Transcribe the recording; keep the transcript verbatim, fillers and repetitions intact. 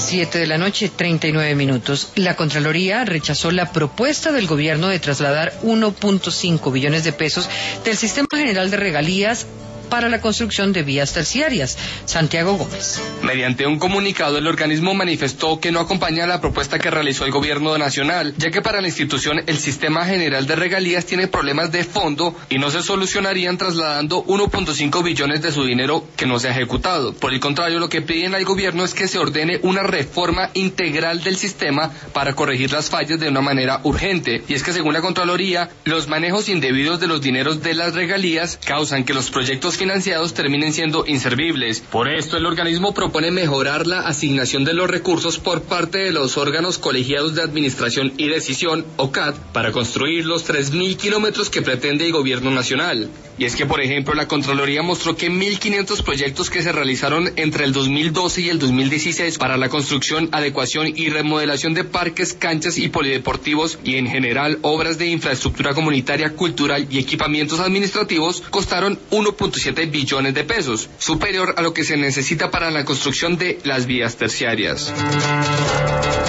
siete de la noche, treinta y nueve minutos. La Contraloría rechazó la propuesta del gobierno de trasladar uno punto cinco billones de pesos del Sistema General de Regalías para la construcción de vías terciarias. Santiago Gómez. Mediante un comunicado, el organismo manifestó que no acompaña la propuesta que realizó el gobierno nacional, ya que para la institución el Sistema General de Regalías tiene problemas de fondo y no se solucionarían trasladando uno punto cinco billones de su dinero que no se ha ejecutado. Por el contrario, lo que piden al gobierno es que se ordene una reforma integral del sistema para corregir las fallas de una manera urgente. Y es que según la Contraloría, los manejos indebidos de los dineros de las regalías causan que los proyectos financiados terminen siendo inservibles. Por esto, el organismo propone mejorar la asignación de los recursos por parte de los órganos colegiados de administración y decisión, O C A D, para construir los tres mil kilómetros que pretende el gobierno nacional. Y es que, por ejemplo, la Contraloría mostró que mil quinientos proyectos que se realizaron entre el dos mil doce y el dos mil dieciséis para la construcción, adecuación y remodelación de parques, canchas y polideportivos y en general obras de infraestructura comunitaria, cultural y equipamientos administrativos costaron uno punto siete billones de pesos, superior a lo que se necesita para la construcción de las vías terciarias.